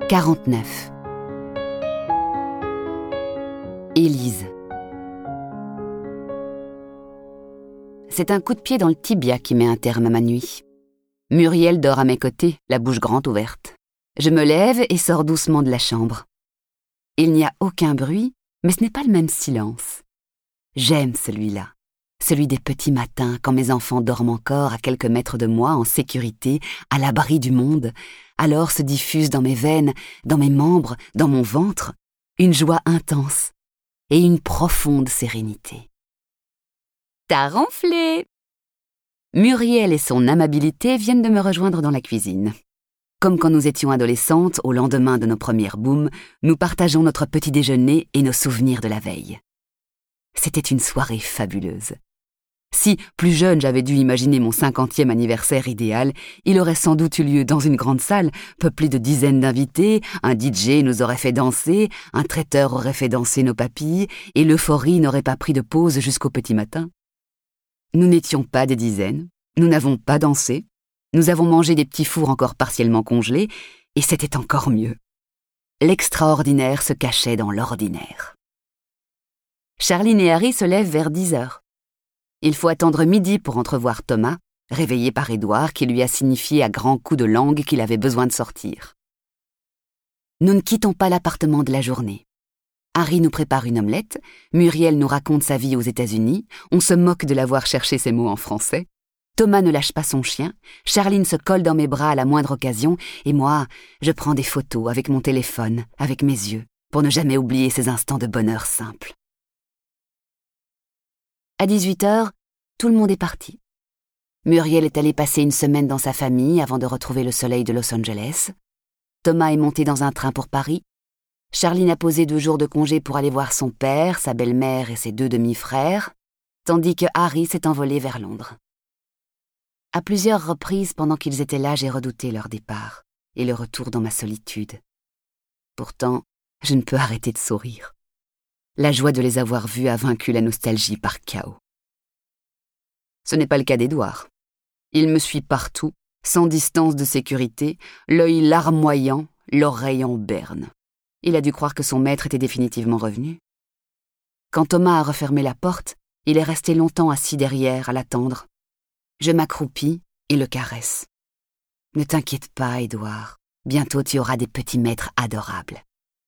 49. Élise. C'est un coup de pied dans le tibia qui met un terme à ma nuit. Muriel dort à mes côtés, la bouche grande ouverte. Je me lève et sors doucement de la chambre. Il n'y a aucun bruit, mais ce n'est pas le même silence. J'aime celui-là, celui des petits matins quand mes enfants dorment encore à quelques mètres de moi en sécurité, à l'abri du monde. Alors se diffuse dans mes veines, dans mes membres, dans mon ventre, une joie intense et une profonde sérénité. T'as ronflé! Muriel et son amabilité viennent de me rejoindre dans la cuisine. Comme quand nous étions adolescentes, au lendemain de nos premières booms, nous partageons notre petit déjeuner et nos souvenirs de la veille. C'était une soirée fabuleuse. Si, plus jeune, j'avais dû imaginer mon 50e anniversaire idéal, il aurait sans doute eu lieu dans une grande salle, peuplée de dizaines d'invités, un DJ nous aurait fait danser, un traiteur aurait fait danser nos papilles, et l'euphorie n'aurait pas pris de pause jusqu'au petit matin. Nous n'étions pas des dizaines, nous n'avons pas dansé, nous avons mangé des petits fours encore partiellement congelés, et c'était encore mieux. L'extraordinaire se cachait dans l'ordinaire. Charline et Harry se lèvent vers 10h. Il faut attendre midi pour entrevoir Thomas, réveillé par Édouard qui lui a signifié à grands coups de langue qu'il avait besoin de sortir. Nous ne quittons pas l'appartement de la journée. Harry nous prépare une omelette, Muriel nous raconte sa vie aux États-Unis, on se moque de l'avoir cherché ses mots en français, Thomas ne lâche pas son chien, Charline se colle dans mes bras à la moindre occasion, et moi, je prends des photos avec mon téléphone, avec mes yeux, pour ne jamais oublier ces instants de bonheur simple. À 18h, tout le monde est parti. Muriel est allée passer une semaine dans sa famille avant de retrouver le soleil de Los Angeles. Thomas est monté dans un train pour Paris. Charline a posé 2 jours de congé pour aller voir son père, sa belle-mère et ses 2 demi-frères, tandis que Harry s'est envolé vers Londres. À plusieurs reprises pendant qu'ils étaient là, j'ai redouté leur départ et le retour dans ma solitude. Pourtant, je ne peux arrêter de sourire. La joie de les avoir vus a vaincu la nostalgie par chaos. Ce n'est pas le cas d'Édouard. Il me suit partout, sans distance de sécurité, l'œil larmoyant, l'oreille en berne. Il a dû croire que son maître était définitivement revenu. Quand Thomas a refermé la porte, il est resté longtemps assis derrière à l'attendre. Je m'accroupis et le caresse. « Ne t'inquiète pas, Édouard. Bientôt tu auras des petits maîtres adorables. »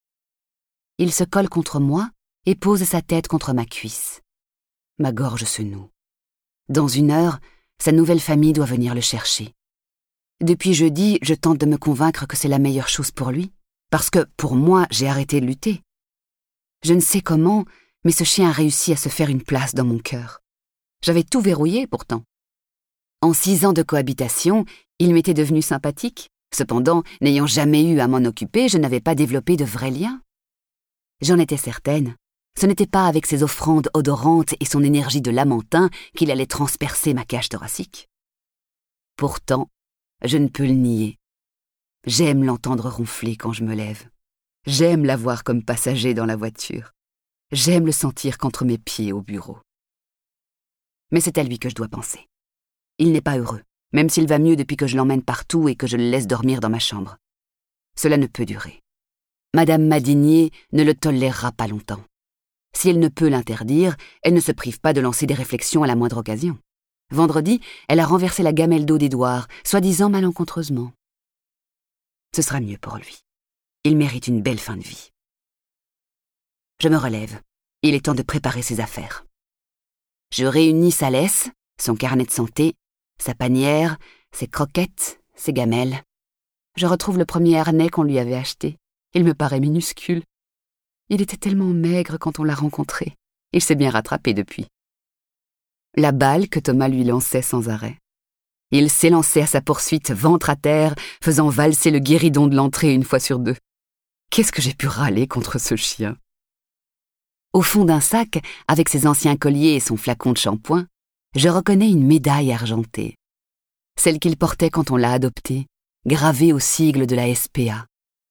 Il se colle contre moi et pose sa tête contre ma cuisse. Ma gorge se noue. Dans 1 heure, sa nouvelle famille doit venir le chercher. Depuis jeudi, je tente de me convaincre que c'est la meilleure chose pour lui, parce que, pour moi, j'ai arrêté de lutter. Je ne sais comment, mais ce chien a réussi à se faire une place dans mon cœur. J'avais tout verrouillé, pourtant. En 6 ans de cohabitation, il m'était devenu sympathique. Cependant, n'ayant jamais eu à m'en occuper, je n'avais pas développé de vrais liens. J'en étais certaine. Ce n'était pas avec ses offrandes odorantes et son énergie de lamentin qu'il allait transpercer ma cage thoracique. Pourtant, je ne peux le nier. J'aime l'entendre ronfler quand je me lève. J'aime l'avoir comme passager dans la voiture. J'aime le sentir qu'entre mes pieds au bureau. Mais c'est à lui que je dois penser. Il n'est pas heureux, même s'il va mieux depuis que je l'emmène partout et que je le laisse dormir dans ma chambre. Cela ne peut durer. Madame Madinier ne le tolérera pas longtemps. Si elle ne peut l'interdire, elle ne se prive pas de lancer des réflexions à la moindre occasion. Vendredi, elle a renversé la gamelle d'eau d'Édouard, soi-disant malencontreusement. Ce sera mieux pour lui. Il mérite une belle fin de vie. Je me relève. Il est temps de préparer ses affaires. Je réunis sa laisse, son carnet de santé, sa panière, ses croquettes, ses gamelles. Je retrouve le premier harnais qu'on lui avait acheté. Il me paraît minuscule. Il était tellement maigre quand on l'a rencontré. Il s'est bien rattrapé depuis. La balle que Thomas lui lançait sans arrêt. Il s'élançait à sa poursuite, ventre à terre, faisant valser le guéridon de l'entrée 1 fois sur 2. Qu'est-ce que j'ai pu râler contre ce chien? Au fond d'un sac, avec ses anciens colliers et son flacon de shampoing, je reconnais une médaille argentée. Celle qu'il portait quand on l'a adopté, gravée au sigle de la SPA.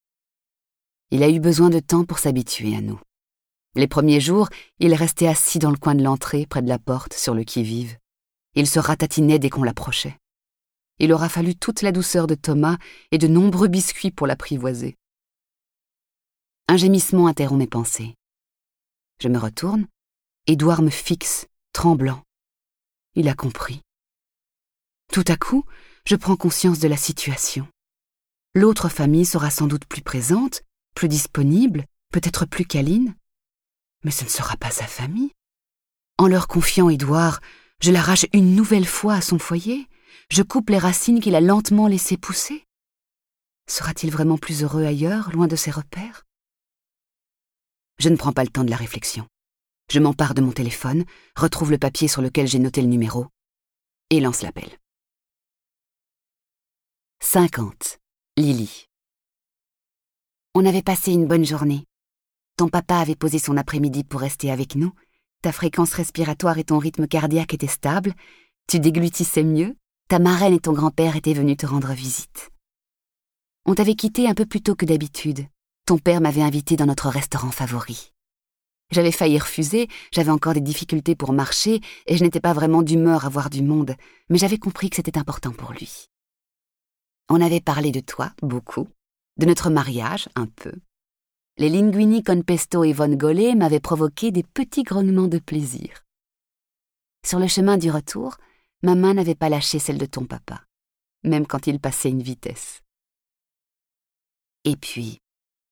Il a eu besoin de temps pour s'habituer à nous. Les premiers jours, il restait assis dans le coin de l'entrée, près de la porte, sur le qui-vive. Il se ratatinait dès qu'on l'approchait. Il aura fallu toute la douceur de Thomas et de nombreux biscuits pour l'apprivoiser. Un gémissement interrompt mes pensées. Je me retourne, Édouard me fixe, tremblant. Il a compris. Tout à coup, je prends conscience de la situation. L'autre famille sera sans doute plus présente, plus disponible, peut-être plus câline. Mais ce ne sera pas sa famille. En leur confiant Édouard, je l'arrache une nouvelle fois à son foyer. Je coupe les racines qu'il a lentement laissées pousser. Sera-t-il vraiment plus heureux ailleurs, loin de ses repères? Je ne prends pas le temps de la réflexion. Je m'empare de mon téléphone, retrouve le papier sur lequel j'ai noté le numéro et lance l'appel. 50. Lily. On avait passé une bonne journée. Ton papa avait posé son après-midi pour rester avec nous. Ta fréquence respiratoire et ton rythme cardiaque étaient stables. Tu déglutissais mieux. Ta marraine et ton grand-père étaient venus te rendre visite. On t'avait quitté un peu plus tôt que d'habitude. Ton père m'avait invité dans notre restaurant favori. J'avais failli refuser, j'avais encore des difficultés pour marcher et je n'étais pas vraiment d'humeur à voir du monde, mais j'avais compris que c'était important pour lui. On avait parlé de toi, beaucoup, de notre mariage, un peu. Les linguini con pesto et vongole m'avaient provoqué des petits grognements de plaisir. Sur le chemin du retour, ma main n'avait pas lâché celle de ton papa, même quand il passait une vitesse. Et puis,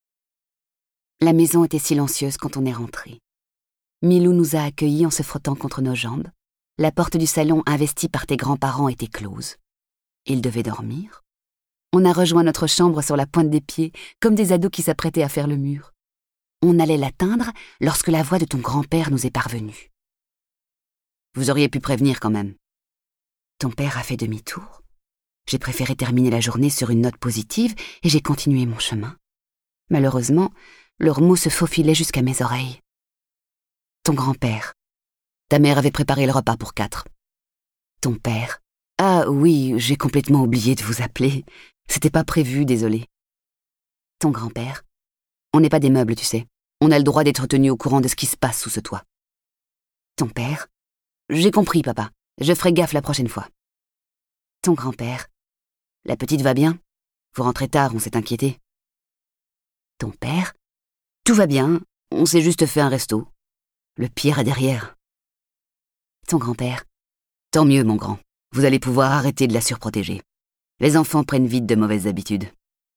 la maison était silencieuse quand on est rentré. Milou nous a accueillis en se frottant contre nos jambes. La porte du salon investie par tes grands-parents était close. Ils devaient dormir. On a rejoint notre chambre sur la pointe des pieds, comme des ados qui s'apprêtaient à faire le mur. On allait l'atteindre lorsque la voix de ton grand-père nous est parvenue. Vous auriez pu prévenir quand même. Ton père a fait demi-tour. J'ai préféré terminer la journée sur une note positive et j'ai continué mon chemin. Malheureusement, leurs mots se faufilaient jusqu'à mes oreilles. Ton grand-père. Ta mère avait préparé le repas pour 4. Ton père. Ah oui, j'ai complètement oublié de vous appeler. C'était pas prévu, désolé. Ton grand-père. On n'est pas des meubles, tu sais. On a le droit d'être tenu au courant de ce qui se passe sous ce toit. Ton père. J'ai compris, papa. Je ferai gaffe la prochaine fois. Ton grand-père. La petite va bien? Vous rentrez tard, on s'est inquiété. Ton père. Tout va bien, on s'est juste fait un resto. Le pire est derrière. Ton grand-père. Tant mieux, mon grand. Vous allez pouvoir arrêter de la surprotéger. Les enfants prennent vite de mauvaises habitudes.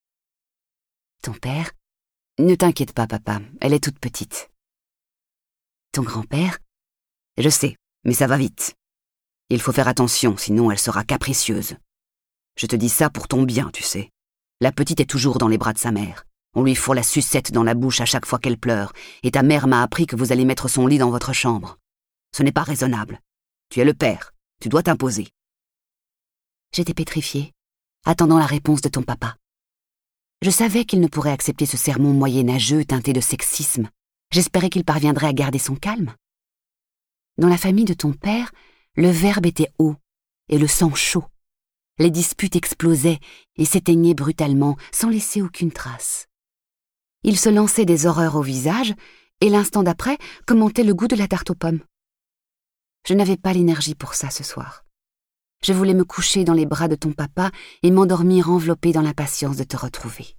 Ton père. Ne t'inquiète pas, papa, elle est toute petite. Ton grand-père. Je sais, mais ça va vite. Il faut faire attention, sinon elle sera capricieuse. Je te dis ça pour ton bien, tu sais. La petite est toujours dans les bras de sa mère. On lui fourre la sucette dans la bouche à chaque fois qu'elle pleure, et ta mère m'a appris que vous allez mettre son lit dans votre chambre. Ce n'est pas raisonnable. Tu es le père, tu dois t'imposer. J'étais pétrifiée, attendant la réponse de ton papa. Je savais qu'il ne pourrait accepter ce sermon moyenâgeux teinté de sexisme. J'espérais qu'il parviendrait à garder son calme. Dans la famille de ton père, le verbe était haut et le sang chaud. Les disputes explosaient et s'éteignaient brutalement, sans laisser aucune trace. Il se lançait des horreurs au visage et l'instant d'après commentait le goût de la tarte aux pommes. Je n'avais pas l'énergie pour ça ce soir. Je voulais me coucher dans les bras de ton papa et m'endormir enveloppée dans l'impatience de te retrouver.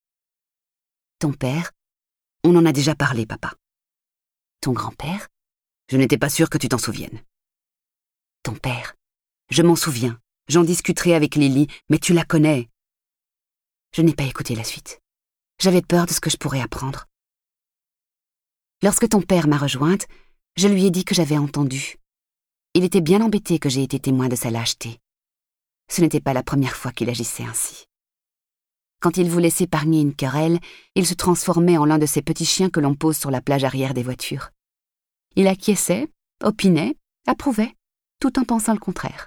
Ton père, on en a déjà parlé, papa. Ton grand-père, je n'étais pas sûre que tu t'en souviennes. Ton père, je m'en souviens, j'en discuterai avec Lily, mais tu la connais. Je n'ai pas écouté la suite. J'avais peur de ce que je pourrais apprendre. Lorsque ton père m'a rejointe, je lui ai dit que j'avais entendu. Il était bien embêté que j'ai été témoin de sa lâcheté. Ce n'était pas la première fois qu'il agissait ainsi. Quand il voulait s'épargner une querelle, il se transformait en l'un de ces petits chiens que l'on pose sur la plage arrière des voitures. Il acquiesçait, opinait, approuvait, tout en pensant le contraire.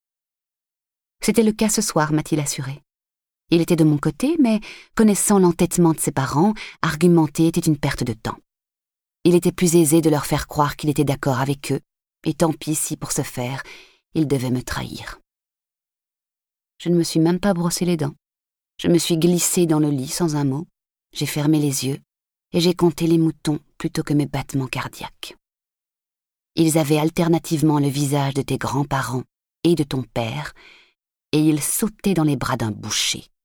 C'était le cas ce soir, m'a-t-il assuré. Il était de mon côté, mais, connaissant l'entêtement de ses parents, argumenter était une perte de temps. Il était plus aisé de leur faire croire qu'il était d'accord avec eux, et tant pis si, pour ce faire, il devait me trahir. Je ne me suis même pas brossé les dents. Je me suis glissée dans le lit sans un mot, j'ai fermé les yeux, et j'ai compté les moutons plutôt que mes battements cardiaques. Ils avaient alternativement le visage de tes grands-parents et de ton père, et ils sautaient dans les bras d'un boucher.